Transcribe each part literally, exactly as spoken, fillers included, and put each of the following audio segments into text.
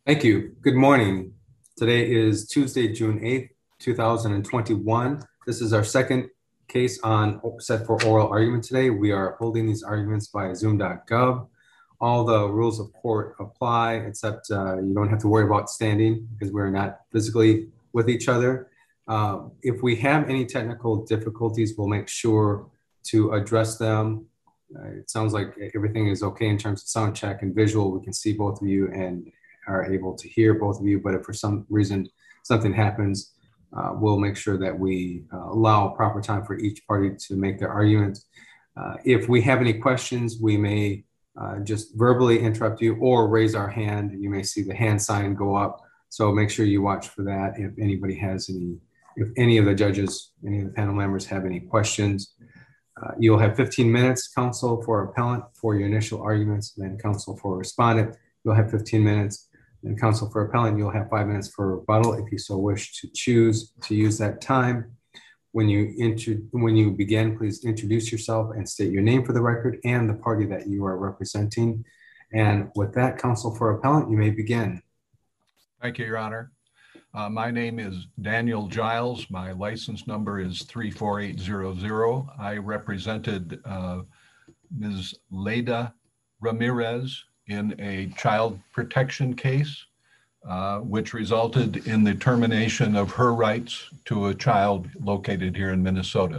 Thank you. Good morning. Today is Tuesday, June eighth, two thousand twenty-one. This is our second case on set for oral argument today. We are holding these arguments via zoom dot gov. All the rules of court apply, except uh, you don't have to worry about standing because we're not physically with each other. Uh, if we have any technical difficulties, we'll make sure to address them. Uh, it sounds like everything is okay in terms of sound check and visual. We can see both of you and are able to hear both of you, but if for some reason something happens, uh, we'll make sure that we uh, allow proper time for each party to make their argument. Uh, if we have any questions, we may uh, just verbally interrupt you or raise our hand. You may see the hand sign go up. So make sure you watch for that if anybody has any, if any of the judges, any of the panel members have any questions. Uh, you'll have fifteen minutes, counsel for appellant for your initial arguments, then counsel for respondent. You'll have fifteen minutes. And counsel for appellant, you'll have five minutes for rebuttal if you so wish to choose to use that time. When you inter when you begin, please introduce yourself and state your name for the record and the party that you are representing. And with that, counsel for appellant, you may begin. Thank you, Your Honor. Uh, my name is Daniel Giles. My license number is three four eight zero zero. I represented uh, Miz Leda Ramirez in a child protection case, uh, which resulted in the termination of her rights to a child located here in Minnesota.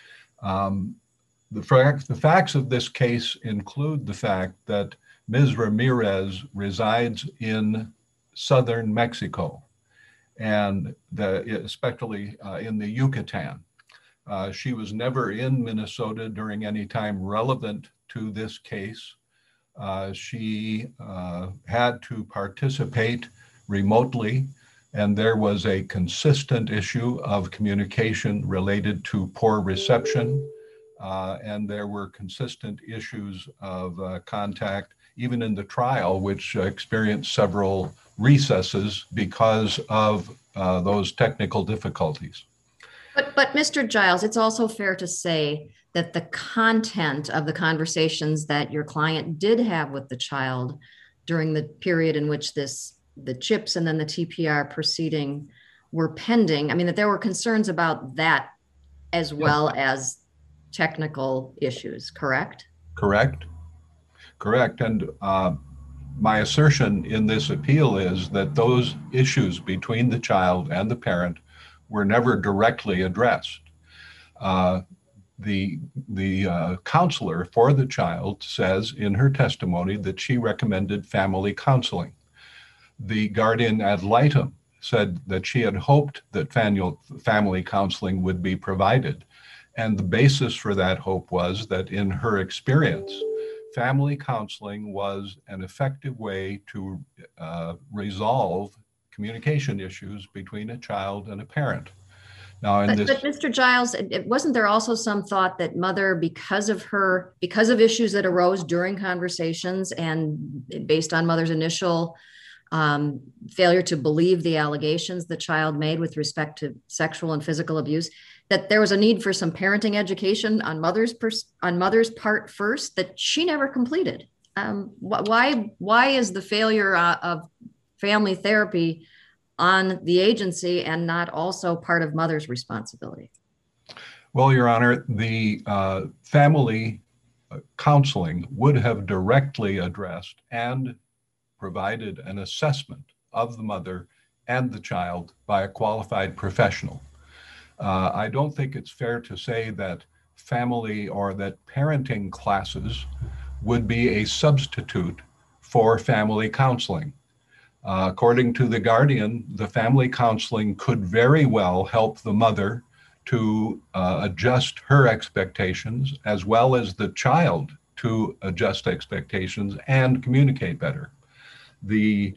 Um, the, fact, the facts of this case include the fact that Miz Ramirez resides in southern Mexico, and the, especially uh, in the Yucatan. Uh, she was never in Minnesota during any time relevant to this case. Uh, she uh, had to participate remotely, and there was a consistent issue of communication related to poor reception, uh, and there were consistent issues of uh, contact, even in the trial, which uh, experienced several recesses because of uh, those technical difficulties. But, but Mister Giles, it's also fair to say that the content of the conversations that your client did have with the child during the period in which this, the CHIPS and then the T P R proceeding were pending, I mean, that there were concerns about that as well as technical issues, correct? Correct. Correct. And uh, my assertion in this appeal is that those issues between the child and the parent were never directly addressed. Uh, the the uh, counselor for the child says in her testimony that she recommended family counseling. The guardian ad litem said that she had hoped that family counseling would be provided. And the basis for that hope was that in her experience, family counseling was an effective way to uh, resolve communication issues between a child and a parent. Now, in but, this, but Mister Giles, it, wasn't there also some thought that mother, because of her, because of issues that arose during conversations and based on mother's initial um, failure to believe the allegations the child made with respect to sexual and physical abuse, that there was a need for some parenting education on mother's pers- on mother's part first that she never completed? Um, wh- why why is the failure uh, of family therapy on the agency and not also part of mother's responsibility? Well, Your Honor, the uh, family counseling would have directly addressed and provided an assessment of the mother and the child by a qualified professional. Uh, I don't think it's fair to say that family or that parenting classes would be a substitute for family counseling. Uh, according to the guardian, the family counseling could very well help the mother to uh, adjust her expectations, as well as the child to adjust expectations and communicate better. The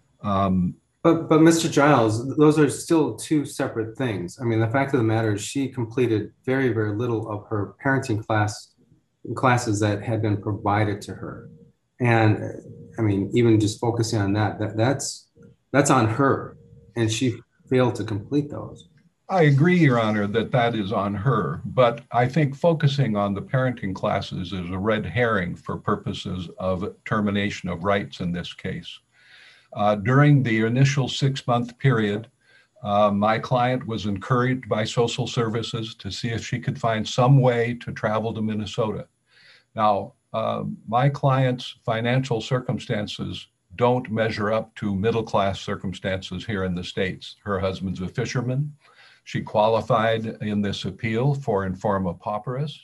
um, But, but Mister Giles, those are still two separate things. I mean, the fact of the matter is she completed very, very little of her parenting class classes that had been provided to her. And I mean, even just focusing on that, that that's that's on her, and she failed to complete those. I agree, Your Honor, that that is on her, but I think focusing on the parenting classes is a red herring for purposes of termination of rights in this case. Uh, during the initial six-month period, uh, my client was encouraged by social services to see if she could find some way to travel to Minnesota. Now, uh, my client's financial circumstances don't measure up to middle-class circumstances here in the States. Her husband's a fisherman. She qualified in this appeal for informa pauperis.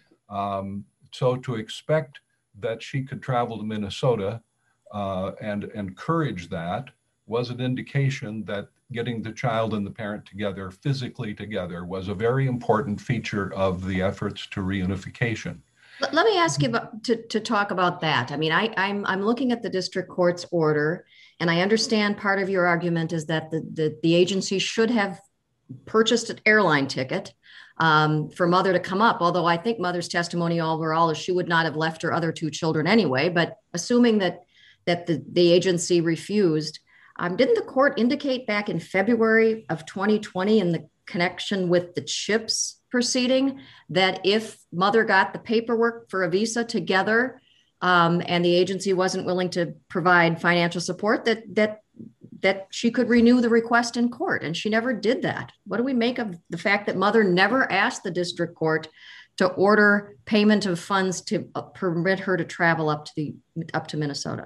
Um, so to expect that she could travel to Minnesota uh, and encourage that was an indication that getting the child and the parent together, physically together, was a very important feature of the efforts to reunification. Let, let me ask you about, to, to talk about that. I mean, I, I'm, I'm looking at the district court's order, and I understand part of your argument is that the, the, the agency should have purchased an airline ticket um, for mother to come up. Although I think mother's testimony overall is she would not have left her other two children anyway. But assuming that that the, the agency refused, um, didn't the court indicate back in February of twenty twenty in the connection with the CHIPS proceeding that if mother got the paperwork for a visa together um, and the agency wasn't willing to provide financial support, that that that she could renew the request in court, and she never did that? What do we make of the fact that mother never asked the district court to order payment of funds to uh, permit her to travel up to the up to Minnesota?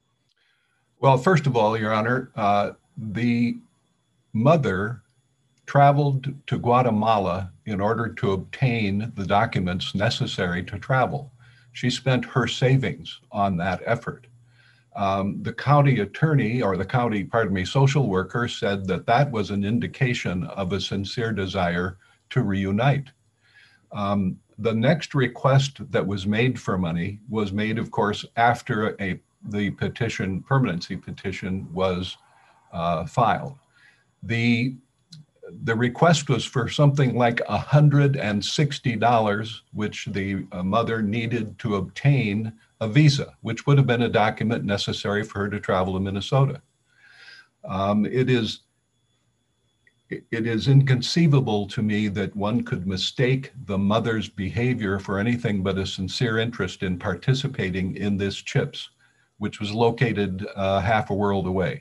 Well, first of all, Your Honor, uh, the mother traveled to Guatemala in order to obtain the documents necessary to travel. She spent her savings on that effort. Um, the county attorney or the county, pardon me, social worker said that that was an indication of a sincere desire to reunite. Um, the next request that was made for money was made, of course, after a the petition, permanency petition, was uh, filed. The The request was for something like one hundred sixty dollars, which the uh, mother needed to obtain a visa, which would have been a document necessary for her to travel to Minnesota. Um, it is it is inconceivable to me that one could mistake the mother's behavior for anything but a sincere interest in participating in this CHIPS, which was located uh, half a world away.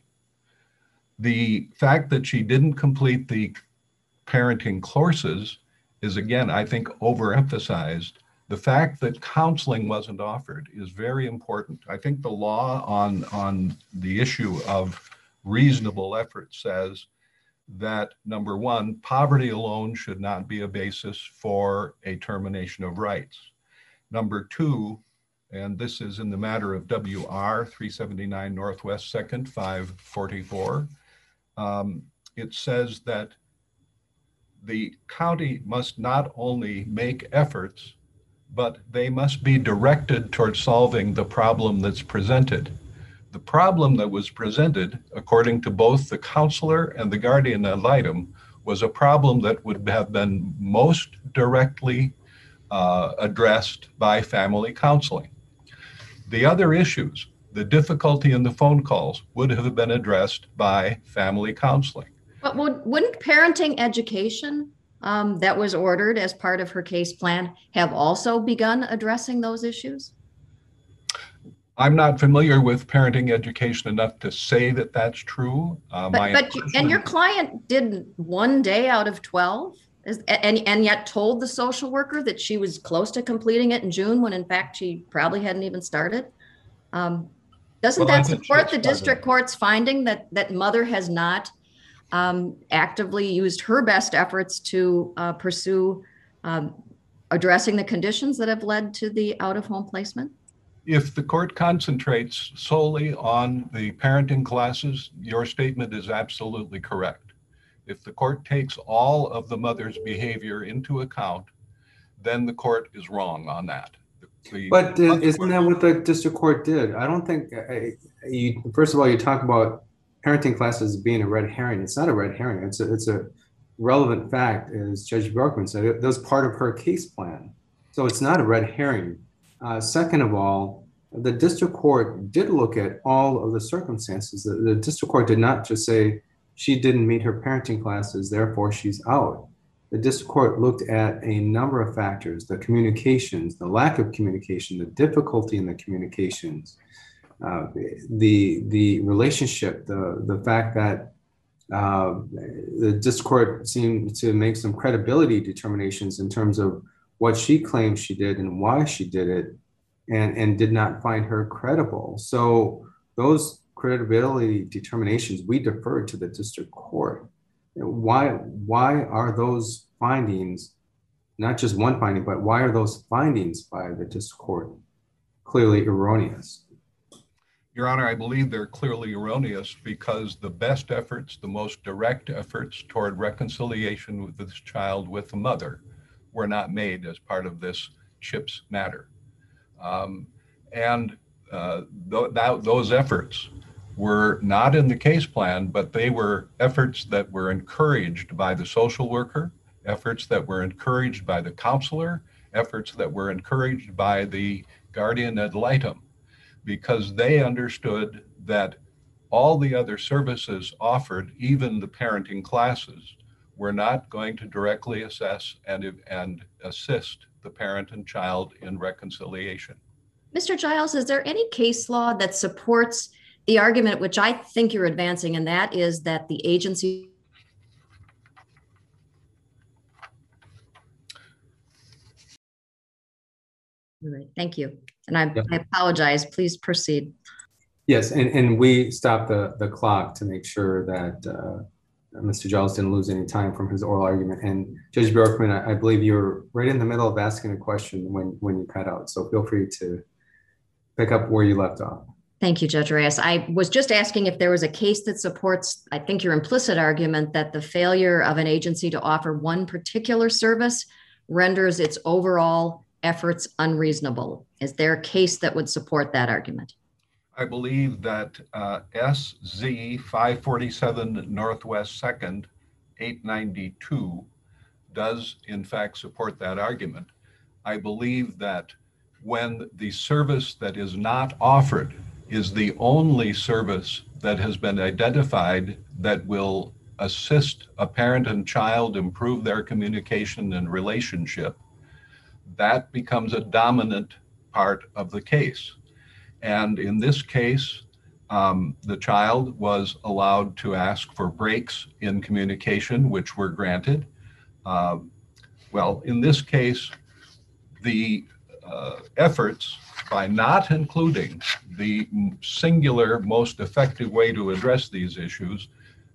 The fact that she didn't complete the parenting courses is, again, I think, overemphasized. The fact that counseling wasn't offered is very important. I think the law on, on the issue of reasonable effort says that, number one, poverty alone should not be a basis for a termination of rights. Number two, and this is in the matter of W R three seventy-nine Northwest second, five forty-four, um, it says that the county must not only make efforts, but they must be directed towards solving the problem that's presented. The problem that was presented, according to both the counselor and the guardian ad litem, was a problem that would have been most directly uh, addressed by family counseling. The other issues, the difficulty in the phone calls, would have been addressed by family counseling. But would, wouldn't parenting education um, that was ordered as part of her case plan have also begun addressing those issues? I'm not familiar with parenting education enough to say that that's true. Uh, but, my but you, and your client did one day out of twelve, is, and, and yet told the social worker that she was close to completing it in June, when in fact she probably hadn't even started. Um, doesn't Well, that I think support she the started. district court's finding that that mother has not um, actively used her best efforts to uh, pursue um, addressing the conditions that have led to the out-of-home placement? If the court concentrates solely on the parenting classes, your statement is absolutely correct. If the court takes all of the mother's behavior into account, then the court is wrong on that. The But uh, isn't that what the district court did? I don't think, uh, you, first of all, you talk about parenting classes being a red herring. It's not a red herring. It's a, it's a relevant fact, as Judge Brockman said. It, that was part of her case plan. So it's not a red herring. Uh, second of all, the district court did look at all of the circumstances. The, the district court did not just say she didn't meet her parenting classes, therefore she's out. The district court looked at a number of factors: the communications, the lack of communication, the difficulty in the communications, uh, the the relationship, the the fact that uh, the district court seemed to make some credibility determinations in terms of what she claims she did and why she did it, and and did not find her credible. So those credibility determinations we deferred to the district court. Why why are those findings, not just one finding, but why are those findings by the district court clearly erroneous? Your Honor, I believe they're clearly erroneous because the best efforts, the most direct efforts toward reconciliation with this child with the mother were not made as part of this CHIPS matter. Um, and uh, th that, those efforts were not in the case plan, but they were efforts that were encouraged by the social worker, efforts that were encouraged by the counselor, efforts that were encouraged by the guardian ad litem, because they understood that all the other services offered, even the parenting classes, were not going to directly assess and, and assist the parent and child in reconciliation. Mister Giles, is there any case law that supports the argument which I think you're advancing, and that is that the agency... All right, thank you. And I, yep. I apologize, please proceed. Yes, and, and we stopped the, the clock to make sure that uh, Mister Giles didn't lose any time from his oral argument. And Judge Bjorkman, I, I believe you're right in the middle of asking a question when, when you cut out. So feel free to pick up where you left off. Thank you, Judge Reyes. I was just asking if there was a case that supports, I think, your implicit argument that the failure of an agency to offer one particular service renders its overall efforts unreasonable. Is there a case that would support that argument? I believe that uh, S Z five forty-seven Northwest second, eight ninety-two does in fact support that argument. I believe that when the service that is not offered is the only service that has been identified that will assist a parent and child improve their communication and relationship, that becomes a dominant part of the case. And in this case, um, the child was allowed to ask for breaks in communication, which were granted. Uh, well, in this case, the uh, efforts by not including the singular most effective way to address these issues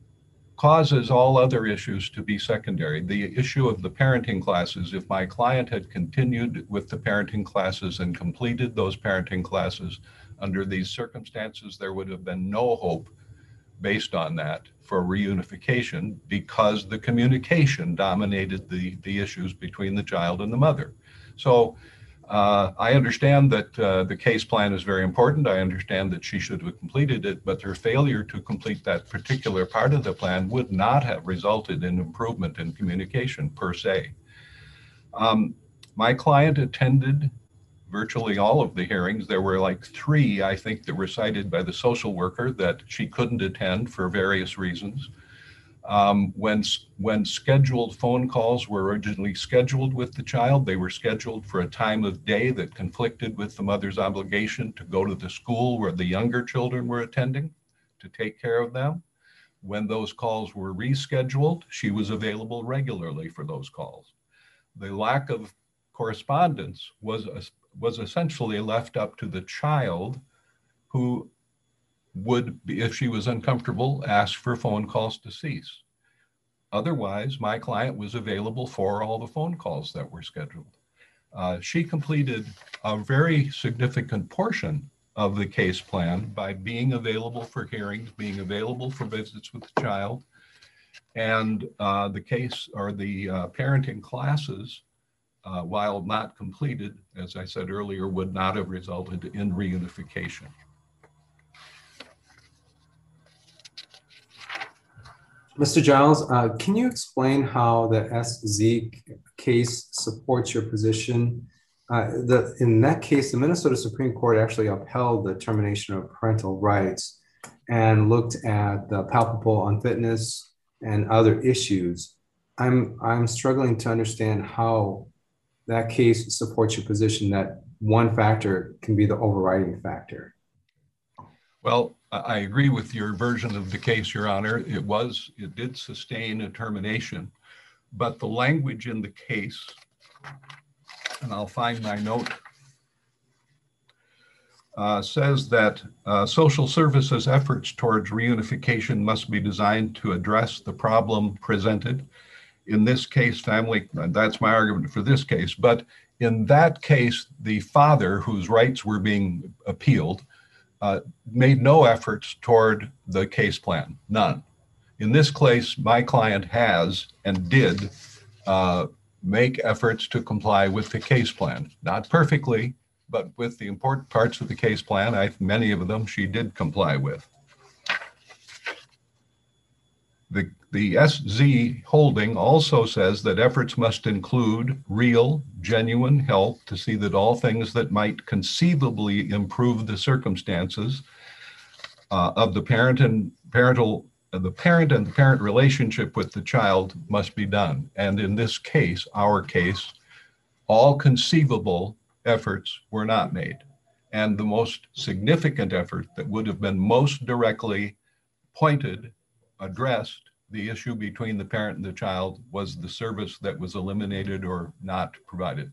causes all other issues to be secondary. The issue of the parenting classes, if my client had continued with the parenting classes and completed those parenting classes under these circumstances, there would have been no hope based on that for reunification because the communication dominated the, the issues between the child and the mother. So uh, I understand that uh, the case plan is very important. I understand that she should have completed it, but her failure to complete that particular part of the plan would not have resulted in improvement in communication per se. Um, my client attended virtually all of the hearings. There were like three, I think, that were cited by the social worker that she couldn't attend for various reasons. Um, when, when scheduled phone calls were originally scheduled with the child, they were scheduled for a time of day that conflicted with the mother's obligation to go to the school where the younger children were attending to take care of them. When those calls were rescheduled, she was available regularly for those calls. The lack of correspondence was, was essentially left up to the child, who would, be, if she was uncomfortable, ask for phone calls to cease. Otherwise, my client was available for all the phone calls that were scheduled. Uh, she completed a very significant portion of the case plan by being available for hearings, being available for visits with the child, and uh, the case or the uh, parenting classes, uh, while not completed, as I said earlier, would not have resulted in reunification. Mister Giles, uh, can you explain how the S Z case supports your position? Uh, the, in that case, the Minnesota Supreme Court actually upheld the termination of parental rights and looked at the palpable unfitness and other issues. I'm, I'm struggling to understand how that case supports your position that one factor can be the overriding factor. Well, I I agree with your version of the case, Your Honor. It was, it did sustain a termination, but the language in the case, and I'll find my note, uh, says that uh, social services efforts towards reunification must be designed to address the problem presented. In this case, family, that's my argument for this case, but in that case, the father whose rights were being appealed uh, made no efforts toward the case plan, none. In this case, my client has and did uh, make efforts to comply with the case plan. Not perfectly, but with the important parts of the case plan, I, many of them she did comply with. The, the S Z holding also says that efforts must include real, genuine help to see that all things that might conceivably improve the circumstances uh, of the parent and parental, uh, the parent and the parent relationship with the child must be done. And in this case, our case, all conceivable efforts were not made. And the most significant effort that would have been most directly pointed, addressed the issue between the parent and the child was the service that was eliminated or not provided.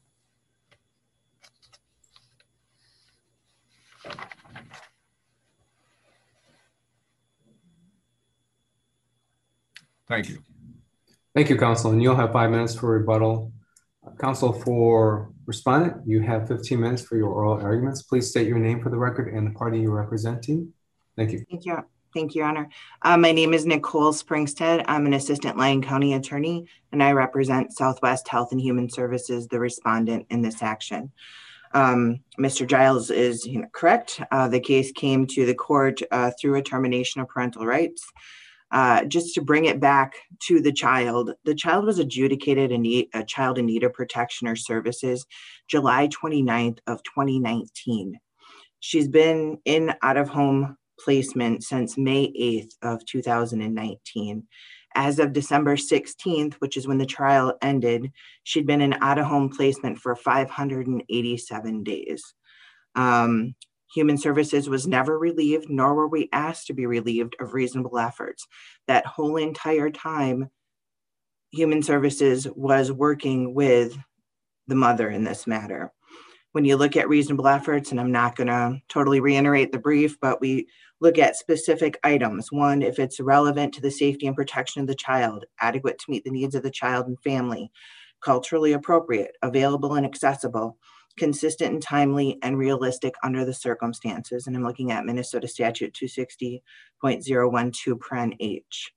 Thank you. Thank you, Counsel. And you'll have five minutes for rebuttal. Counsel for respondent, you have fifteen minutes for your oral arguments. Please state your name for the record and the party you're representing. Thank you. Thank you. Thank you, Your Honor. Uh, my name is Nicole Springstead. I'm an assistant Lyon County attorney, and I represent Southwest Health and Human Services, the respondent in this action. Um, Mister Giles is you know, correct. Uh, the case came to the court uh, through a termination of parental rights. Uh, just to bring it back to the child, the child was adjudicated in need, a child in need of protection or services July twenty-ninth of twenty nineteen. She's been in out-of-home placement since May eighth of two thousand nineteen. As of December sixteenth, which is when the trial ended, she'd been in out-of-home placement for five hundred eighty-seven days. Um, Human Services was never relieved, nor were we asked to be relieved of reasonable efforts. That whole entire time, Human Services was working with the mother in this matter. When you look at reasonable efforts, and I'm not going to totally reiterate the brief, but we look at specific items. One, if it's relevant to the safety and protection of the child, adequate to meet the needs of the child and family, culturally appropriate, available and accessible, consistent and timely, and realistic under the circumstances. And I'm looking at Minnesota Statute two sixty point zero one two paren H.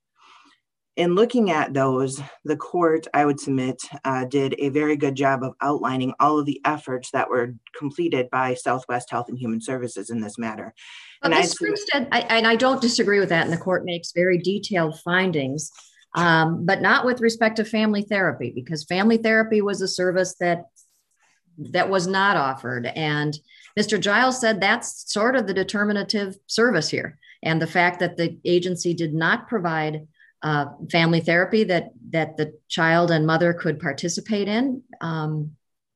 In looking at those, the court, I would submit, uh, did a very good job of outlining all of the efforts that were completed by Southwest Health and Human Services in this matter. But And Miz Springstead, I, and I don't disagree with that, and the court makes very detailed findings, um, but not with respect to family therapy, because family therapy was a service that that was not offered. And Mister Giles said that's sort of the determinative service here. And the fact that the agency did not provide uh, family therapy that, that the child and mother could participate in um,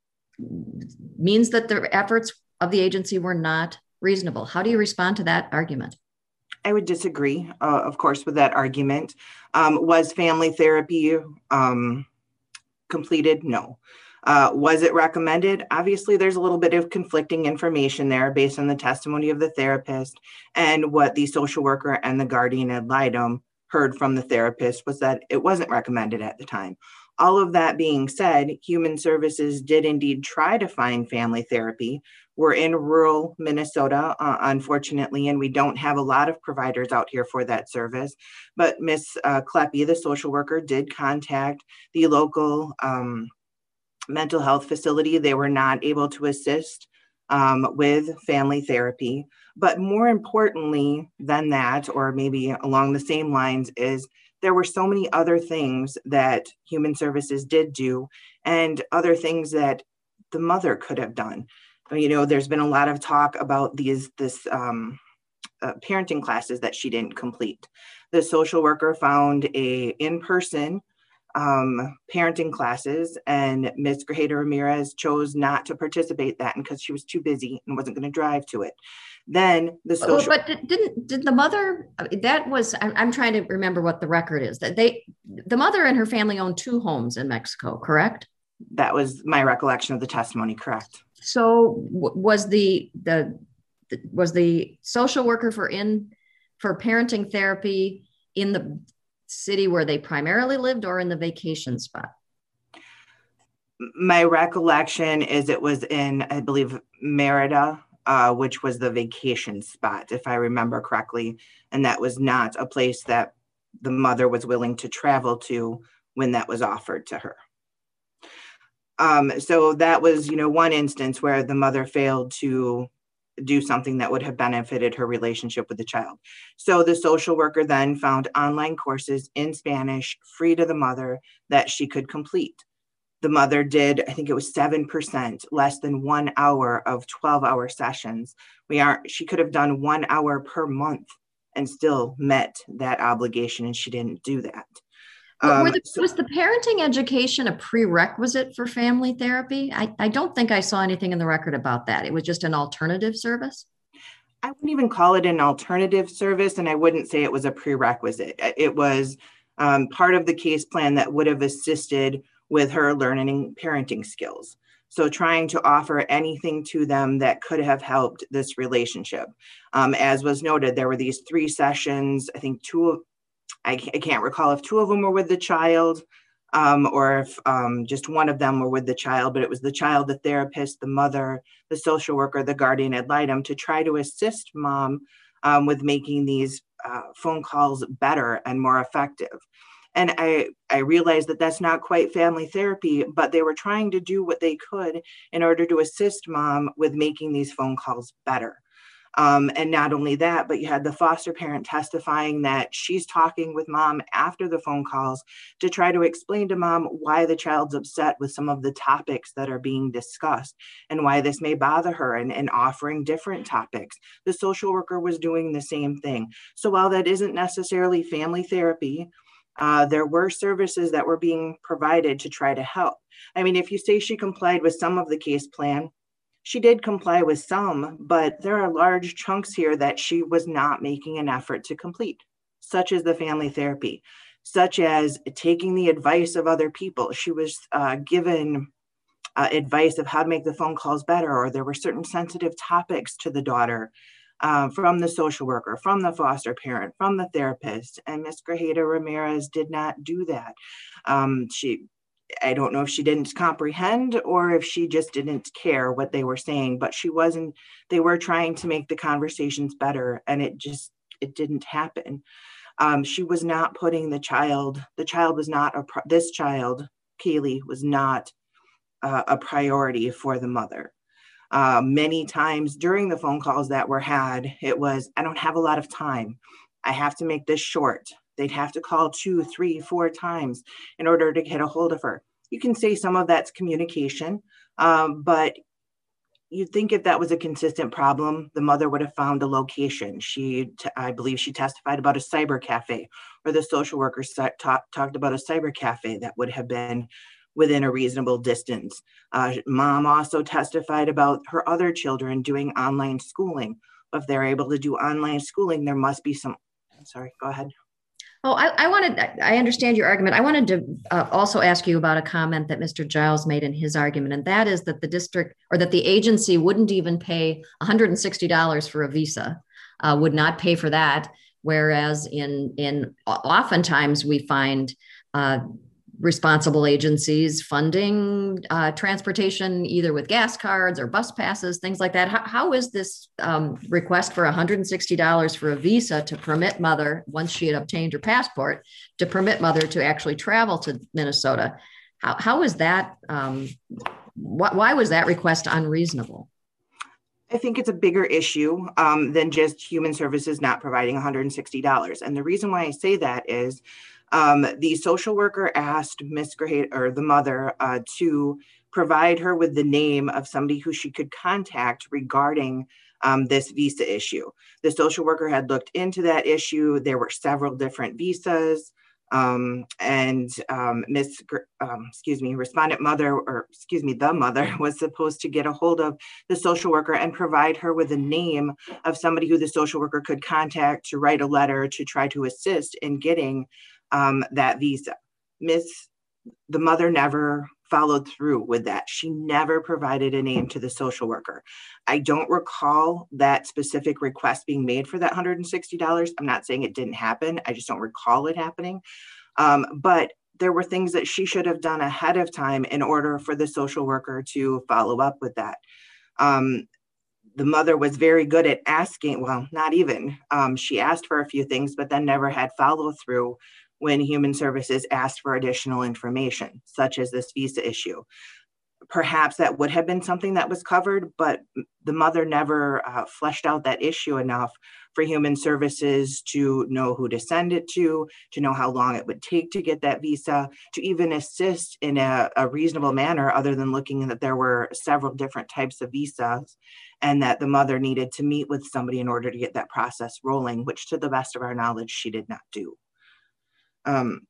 means that the efforts of the agency were not reasonable. How do you respond to that argument? I would disagree, uh, of course, with that argument. Um, was family therapy um, completed? No. Uh, was it recommended? Obviously, there's a little bit of conflicting information there based on the testimony of the therapist, and what the social worker and the guardian ad litem heard from the therapist was that it wasn't recommended at the time. All of that being said, Human Services did indeed try to find family therapy. We're in rural Minnesota, uh, unfortunately, and we don't have a lot of providers out here for that service. But Miz Uh, Kleppe, the social worker, did contact the local um, mental health facility. They were not able to assist um, with family therapy. But more importantly than that, or maybe along the same lines, is there were so many other things that Human Services did do, and other things that the mother could have done. You know, there's been a lot of talk about these this um, uh, parenting classes that she didn't complete. The social worker found a in-person um, parenting classes, and Miz Grajeda Ramirez chose not to participate that because she was too busy and wasn't going to drive to it. Then the Well, social. but didn't did the mother? That was I'm, I'm trying to remember what the record is. That they, the mother and her family owned two homes in Mexico, correct? That was my recollection of the testimony. Correct. So w- was the the was the social worker for in for parenting therapy in the city where they primarily lived, or in the vacation spot? My recollection is it was in, I believe, Merida, uh, which was the vacation spot, if I remember correctly. And that was not a place that the mother was willing to travel to when that was offered to her. Um, so that was, you know, one instance where the mother failed to do something that would have benefited her relationship with the child. So the social worker then found online courses in Spanish free to the mother that she could complete. The mother did, I think it was seven percent, less than one hour of twelve hour sessions. We aren't, she could have done one hour per month and still met that obligation, and she didn't do that. Um, the, so, was the parenting education a prerequisite for family therapy? I, I don't think I saw anything in the record about that. It was just an alternative service? I wouldn't even call it an alternative service, and I wouldn't say it was a prerequisite. It was um, part of the case plan that would have assisted with her learning parenting skills. So trying to offer anything to them that could have helped this relationship. Um, as was noted, there were these three sessions, I think two of I can't recall if two of them were with the child um, or if um, just one of them were with the child, but it was the child, the therapist, the mother, the social worker, the guardian ad litem to try to assist mom um, with making these uh, phone calls better and more effective. And I, I realized that that's not quite family therapy, but they were trying to do what they could in order to assist mom with making these phone calls better. Um, and not only that, but you had the foster parent testifying that she's talking with mom after the phone calls to try to explain to mom why the child's upset with some of the topics that are being discussed and why this may bother her, and, and offering different topics. The social worker was doing the same thing. So while that isn't necessarily family therapy, uh, there were services that were being provided to try to help. I mean, if you say she complied with some of the case plan, she did comply with some, but there are large chunks here that she was not making an effort to complete, such as the family therapy, such as taking the advice of other people. She was uh, given uh, advice of how to make the phone calls better, or there were certain sensitive topics to the daughter uh, from the social worker, from the foster parent, from the therapist, and Miz Grajeda Ramirez did not do that. Um, she I don't know if she didn't comprehend or if she just didn't care what they were saying, but she wasn't, they were trying to make the conversations better, and it just, it didn't happen. Um, she was not putting the child, the child was not, a this child, Kaylee, was not uh, a priority for the mother. Uh, many times during the phone calls that were had, it was, I don't have a lot of time. I have to make this short. They'd have to call two, three, four times in order to get a hold of her. You can say some of that's communication, um, but you'd think if that was a consistent problem, the mother would have found a location. She, I believe she testified about a cyber cafe, or the social worker talk, talked about a cyber cafe that would have been within a reasonable distance. Uh, mom also testified about her other children doing online schooling. If they're able to do online schooling, there must be some, I'm sorry, go ahead. Oh, I, I wanted, I understand your argument. I wanted to uh, also ask you about a comment that Mister Giles made in his argument, and that is that the district or that the agency wouldn't even pay one hundred sixty dollars for a visa, uh, would not pay for that. Whereas in, in oftentimes we find uh, responsible agencies funding uh, transportation, either with gas cards or bus passes, things like that. How, how is this um, request for one hundred sixty dollars for a visa to permit mother, once she had obtained her passport, to permit mother to actually travel to Minnesota? How, how is that, um, wh- why was that request unreasonable? I think it's a bigger issue um, than just Human Services not providing one hundred sixty dollars. And the reason why I say that is Um, the social worker asked Miz Grajeda, or the mother, uh, to provide her with the name of somebody who she could contact regarding um, this visa issue. The social worker had looked into that issue. There were several different visas. Um, and um, Miss, um, excuse me, respondent mother, or excuse me, the mother was supposed to get a hold of the social worker and provide her with a name of somebody who the social worker could contact to write a letter to try to assist in getting um, that visa. Miss, the mother never followed through with that. She never provided a name to the social worker. I don't recall that specific request being made for that one hundred sixty dollars. I'm not saying it didn't happen. I just don't recall it happening. Um, but there were things that she should have done ahead of time in order for the social worker to follow up with that. Um, the mother was very good at asking, well, not even, um, she asked for a few things, but then never had follow through when Human Services asked for additional information, such as this visa issue. Perhaps that would have been something that was covered, but the mother never uh, fleshed out that issue enough for Human Services to know who to send it to, to know how long it would take to get that visa, to even assist in a, a reasonable manner, other than looking that there were several different types of visas and that the mother needed to meet with somebody in order to get that process rolling, which to the best of our knowledge, she did not do. Um,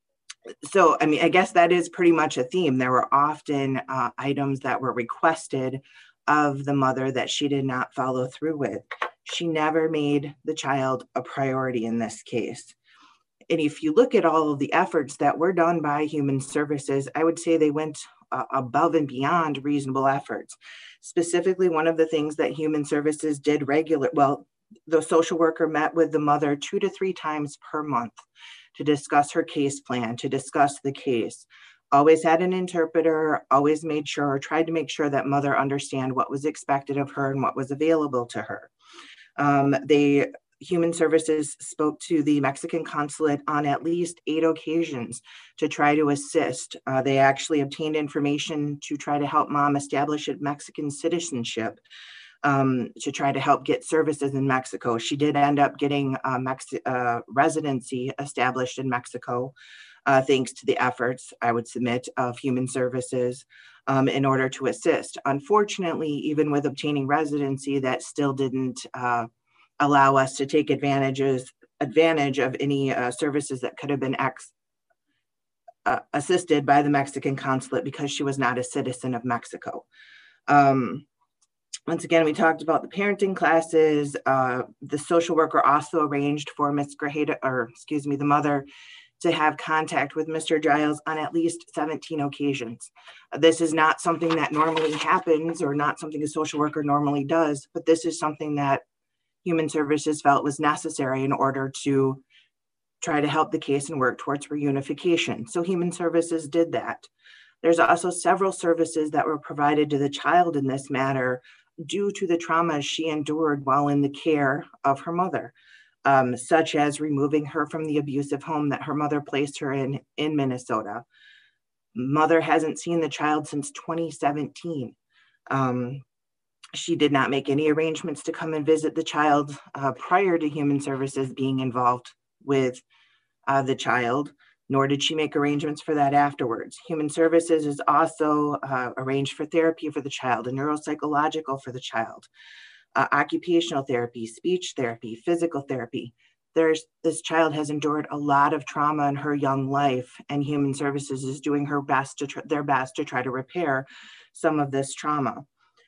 So, I mean, I guess that is pretty much a theme. There were often uh, items that were requested of the mother that she did not follow through with. She never made the child a priority in this case. And if you look at all of the efforts that were done by Human Services, I would say they went uh, above and beyond reasonable efforts. Specifically, one of the things that Human Services did regular, well, the social worker met with the mother two to three times per month to discuss her case plan, to discuss the case. Always had an interpreter, always made sure, tried to make sure that mother understand what was expected of her and what was available to her. Um, they, Human Services spoke to the Mexican consulate on at least eight occasions to try to assist. Uh, they actually obtained information to try to help mom establish a Mexican citizenship. Um, to try to help get services in Mexico. She did end up getting a Mex- uh, residency established in Mexico, uh, thanks to the efforts, I would submit, of Human Services um, in order to assist. Unfortunately, even with obtaining residency, that still didn't uh, allow us to take advantages, advantage of any uh, services that could have been ex- uh, assisted by the Mexican consulate because she was not a citizen of Mexico. Um, Once again, we talked about the parenting classes. Uh, the social worker also arranged for Miz Grajeda, or excuse me, the mother, to have contact with Mister Giles on at least seventeen occasions. Uh, this is not something that normally happens or not something a social worker normally does, but this is something that Human Services felt was necessary in order to try to help the case and work towards reunification. So Human Services did that. There's also several services that were provided to the child in this matter due to the trauma she endured while in the care of her mother, um, such as removing her from the abusive home that her mother placed her in in Minnesota. Mother hasn't seen the child since twenty seventeen. Um, she did not make any arrangements to come and visit the child uh, prior to Human Services being involved with uh, the child, nor did she make arrangements for that afterwards. Human Services is also uh, arranged for therapy for the child, and neuropsychological for the child, uh, occupational therapy, speech therapy, physical therapy. There's, this child has endured a lot of trauma in her young life, and Human Services is doing her best to tr- their best to try to repair some of this trauma.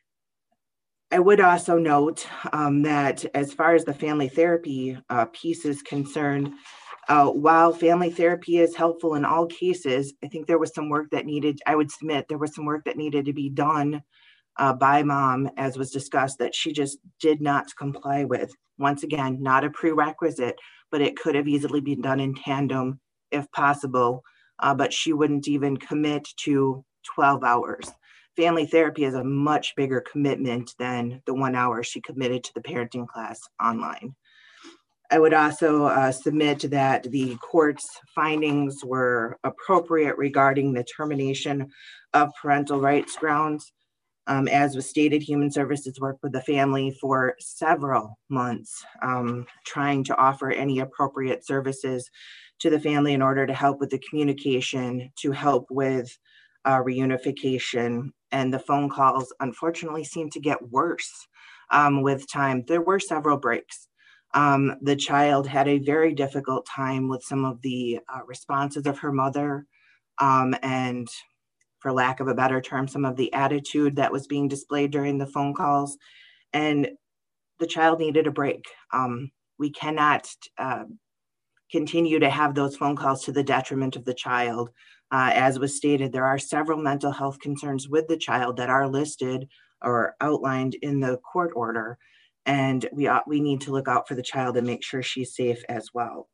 I would also note um, that as far as the family therapy uh, piece is concerned, Uh, while family therapy is helpful in all cases, I think there was some work that needed, I would submit, there was some work that needed to be done uh, by mom, as was discussed, that she just did not comply with. Once again, not a prerequisite, but it could have easily been done in tandem if possible, uh, but she wouldn't even commit to twelve hours. Family therapy is a much bigger commitment than the one hour she committed to the parenting class online. I would also uh, submit that the court's findings were appropriate regarding the termination of parental rights grounds. Um, as was stated, Human Services worked with the family for several months, um, trying to offer any appropriate services to the family in order to help with the communication, to help with uh, reunification. And the phone calls, unfortunately, seemed to get worse um, with time. There were several breaks. Um, the child had a very difficult time with some of the uh, responses of her mother, um, and for lack of a better term, some of the attitude that was being displayed during the phone calls. And the child needed a break. Um, we cannot uh, continue to have those phone calls to the detriment of the child. Uh, as was stated, there are several mental health concerns with the child that are listed or outlined in the court order. And we, ought, we need to look out for the child and make sure she's safe as well.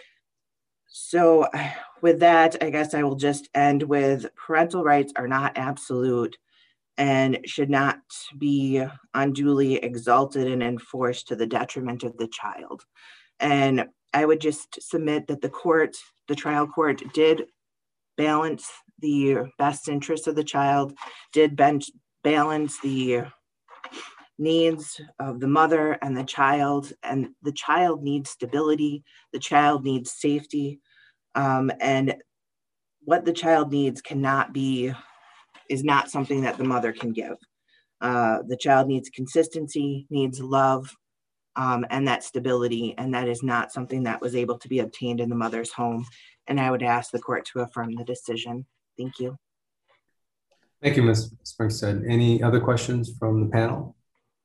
So with that, I guess I will just end with parental rights are not absolute and should not be unduly exalted and enforced to the detriment of the child. And I would just submit that the court, the trial court, did balance the best interest of the child, did bench, balance the needs of the mother and the child, and the child needs stability, the child needs safety, um, and what the child needs cannot be, is not something that the mother can give. Uh, the child needs consistency, needs love, um, and that stability, and that is not something that was able to be obtained in the mother's home. And I would ask the court to affirm the decision. Thank you. Thank you, Miz Springstead. Any other questions from the panel?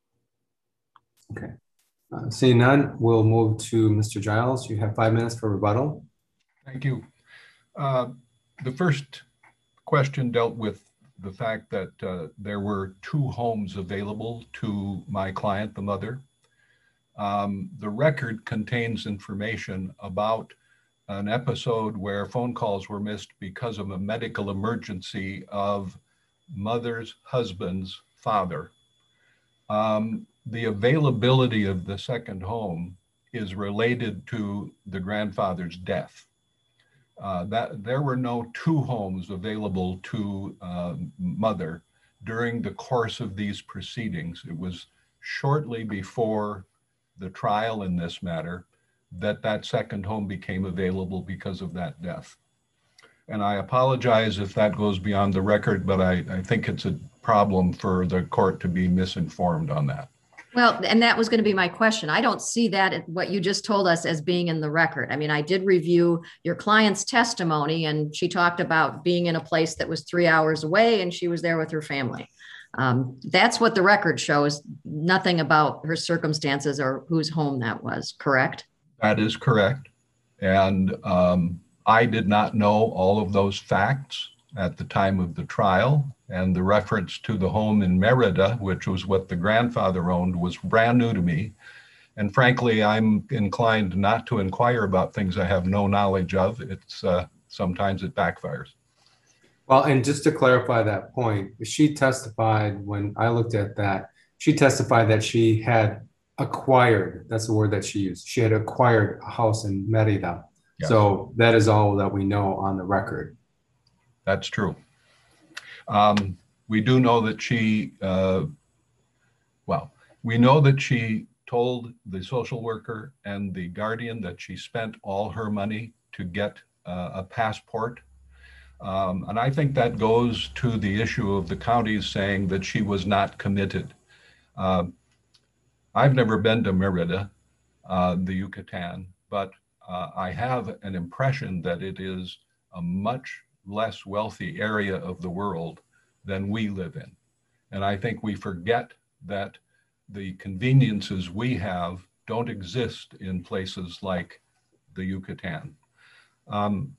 Okay. Uh, seeing none, we'll move to Mister Giles. You have five minutes for rebuttal. Thank you. Uh, the first question dealt with the fact that uh, there were two homes available to my client, the mother. Um, the record contains information about an episode where phone calls were missed because of a medical emergency of mother's husband's father. Um, the availability of the second home is related to the grandfather's death. Uh, that there were no two homes available to uh, mother during the course of these proceedings. It was shortly before the trial in this matter that that second home became available because of that death. And I apologize if that goes beyond the record, but I, I think it's a problem for the court to be misinformed on that. Well, and that was going to be my question. I don't see that, what you just told us, as being in the record. I mean, I did review your client's testimony, and she talked about being in a place that was three hours away, and she was there with her family. Um, that's what the record shows, nothing about her circumstances or whose home that was, correct? That is correct. And um, I did not know all of those facts at the time of the trial. And the reference to the home in Merida, which was what the grandfather owned, was brand new to me. And frankly, I'm inclined not to inquire about things I have no knowledge of. It's uh, sometimes it backfires. Well, and just to clarify that point, she testified, when I looked at that, she testified that she had acquired, that's the word that she used, she had acquired a house in Merida. Yes. So that is all that we know on the record. That's true. Um, we do know that she, uh, well, we know that she told the social worker and the guardian that she spent all her money to get uh, a passport. Um, and I think that goes to the issue of the counties saying that she was not committed. Uh, I've never been to Merida, uh, the Yucatan, but uh, I have an impression that it is a much less wealthy area of the world than we live in. And I think we forget that the conveniences we have don't exist in places like the Yucatan. Um,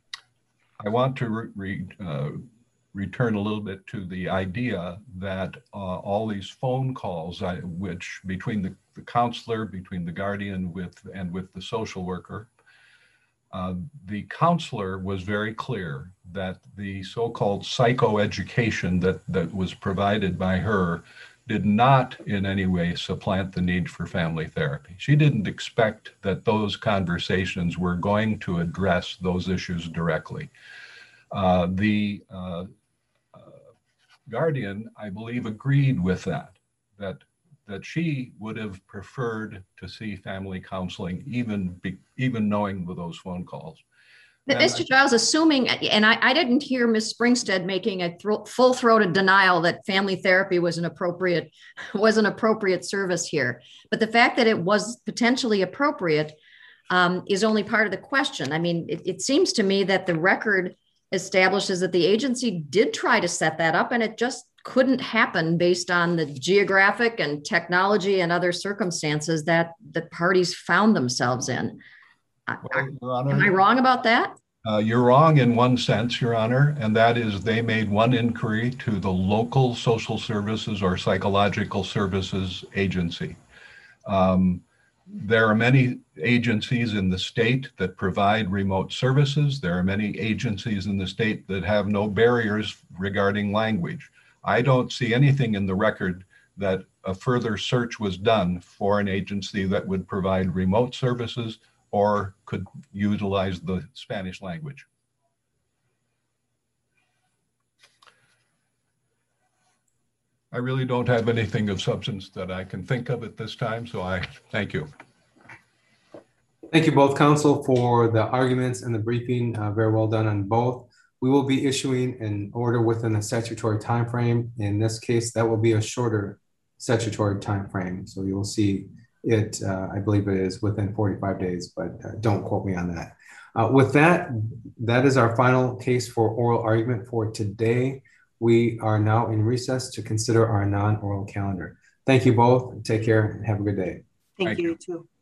I want to re re uh, return a little bit to the idea that uh, all these phone calls, I, which between the, the counselor, between the guardian with, and with the social worker, Uh, the counselor was very clear that the so-called psychoeducation that, that was provided by her did not in any way supplant the need for family therapy. She didn't expect that those conversations were going to address those issues directly. Uh, the uh, uh, guardian, I believe, agreed with that, that that she would have preferred to see family counseling, even be, even knowing with those phone calls. But Mister Giles, assuming, and I, I didn't hear Miz Springstead making a thro- full-throated denial that family therapy was an appropriate was an appropriate service here. But the fact that it was potentially appropriate um, is only part of the question. I mean, it, it seems to me that the record establishes that the agency did try to set that up, and it just couldn't happen based on the geographic and technology and other circumstances that the parties found themselves in. Well, Your Honor, Am I wrong about that? Uh, you're wrong in one sense, Your Honor, and that is they made one inquiry to the local social services or psychological services agency. Um, there are many agencies in the state that provide remote services. There are many agencies in the state that have no barriers regarding language. I don't see anything in the record that a further search was done for an agency that would provide remote services or could utilize the Spanish language. I really don't have anything of substance that I can think of at this time, so I thank you. Thank you both, counsel, for the arguments and the briefing. Uh, very well done on both. We will be issuing an order within a statutory timeframe. In this case, that will be a shorter statutory timeframe. So you'll see it, uh, I believe it is within forty-five days, but uh, don't quote me on that. Uh, with that, that is our final case for oral argument for today. We are now in recess to consider our non-oral calendar. Thank you both. Take care and have a good day. Thank, Thank you you. too.